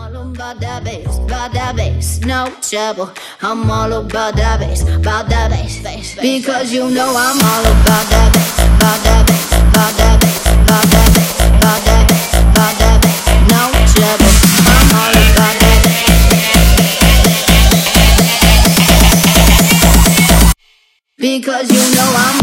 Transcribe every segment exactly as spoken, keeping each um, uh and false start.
all about that bass, about that bass, no trouble. I'm all about that bass, about that bass, bass, bass. Because you know I'm all about that bass, about that bass, about that bass, about that bass, about that bass, about that bass, no trouble. I'm all about that bass. Because you know I'm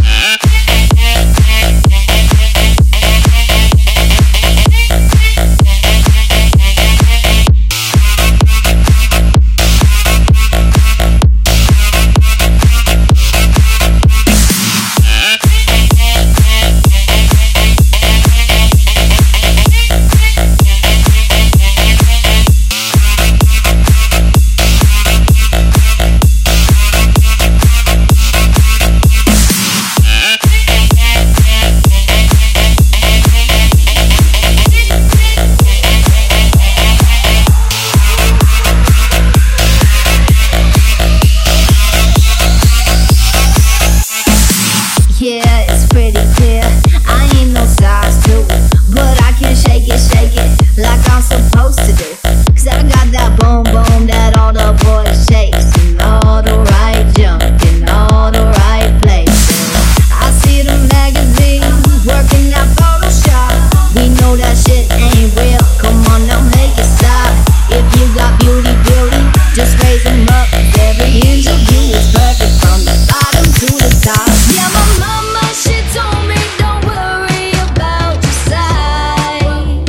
yeah, it's pretty clear. I ain't no size two, but I can shake it, shake it like I'm supposed to do. Cause I got that boom boom that all the boys chase, and all the right junk in all the right places. I see the magazines working that Photoshop. We know that shit ain't real. Come on now, make it stop. If you got beauty, beauty, just raise them up. Every inch of you is perfect from the bottom to the top. Yeah, my mama, she told me don't worry about your size.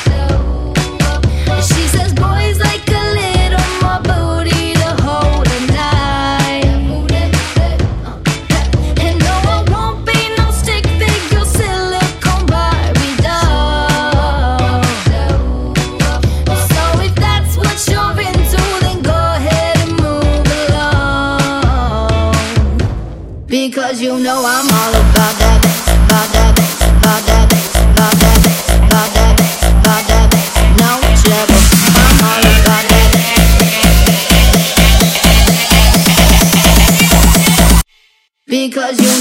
She says boys like a little more booty to hold at night. And no, I won't be no stick figure silicone Barbie doll. So if that's what you're into, then go ahead and move along. Because you know I'm all about that bass, about that bass, about that bass, about that bass, about that bass, about that bass, no trouble. I'm all about that bass. Because you